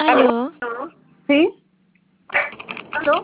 Aló. ¿Sí? ¿Aló?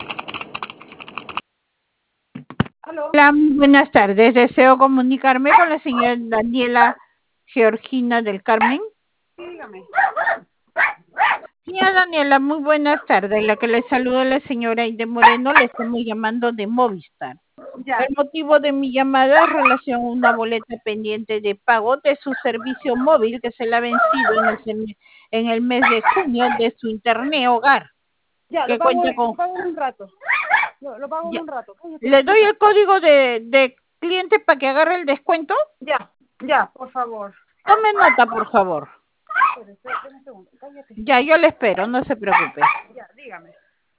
¿Aló? Hola, muy buenas tardes. Deseo comunicarme con la señora Daniela Georgina del Carmen. Sí, dígame. Señora Daniela, muy buenas tardes. La que le saluda es la señora Aide Moreno. Le estamos llamando de Movistar. Ya. El motivo de mi llamada es relación a una boleta pendiente de pago de su servicio móvil que se le ha vencido en el mes de junio de su internet hogar, Ya, que cuenta lo con... pago en un rato. Lo pago en Ya. un rato. Cállate, Le doy escucha. el código de cliente para que agarre el descuento. Ya, por favor. Tome nota, por favor. Espera un segundo. Cállate. Ya, yo le espero, no se preocupe. Ya, dígame.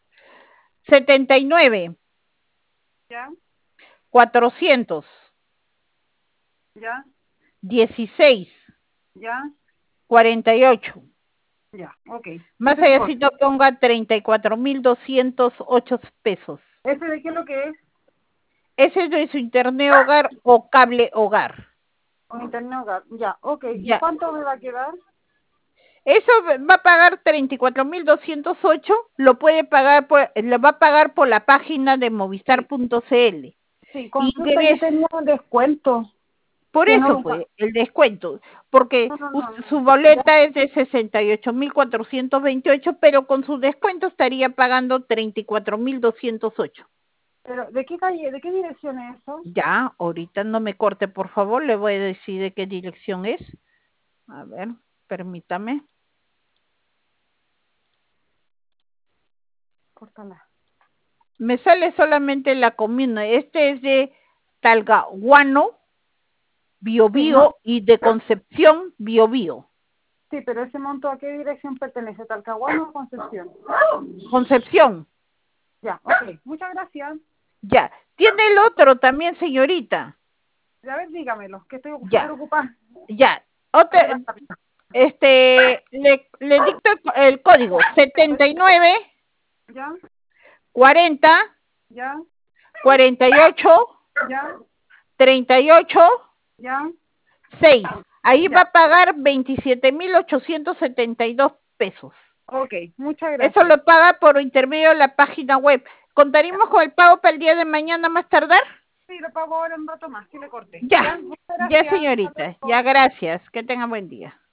79, Ya, 400, ya, 16, ya, 48. ya. Ok. Más Ese es el código. allácito ponga 34.208 pesos. ¿Ese de qué es lo que es? Ese es de su internet hogar o cable hogar. Con internet hogar. Ya, ok. ¿Y Ya. cuánto me va a quedar? Eso va a pagar 34.208, lo puede pagar lo va a pagar por la página de movistar.cl. Sí, consulta, yo Ingresa. tenía un descuento. Por Que eso, no, pues, el descuento, porque su no. Ya. boleta es de 68.428, pero con su descuento estaría pagando 34.208. Pero, ¿de qué calle, de qué dirección es eso? Ya, ahorita no me corte, por favor, le voy a decir de qué dirección es. A ver, permítame. Córtala. Me sale solamente la comuna. Este es de Talcahuano, Sí, no. Biobío, y de Concepción, Biobío. Sí, pero ese monto, ¿a qué dirección pertenece? ¿Talcahuano o Concepción? Concepción, Ya, ok. Muchas gracias. ya. Tiene el otro también, señorita. A ver, dígamelo, que estoy súper Ya. ocupada. Ya, otra, le dicto el código 79 ¿Ya? 40 ¿Ya? 48 ¿Ya? 38 ¿Ya? 6. Ahí va Ya. a pagar 27.872 pesos. Ok, muchas Eso gracias. lo paga por intermedio de la página web. Ya, ¿Contaríamos con el pago para el día de mañana más tardar? sí, lo pago ahora un rato más, que le corte. Ya, Ya, muchas ya gracias. Hasta señorita, luego. ya gracias. Que tenga buen día.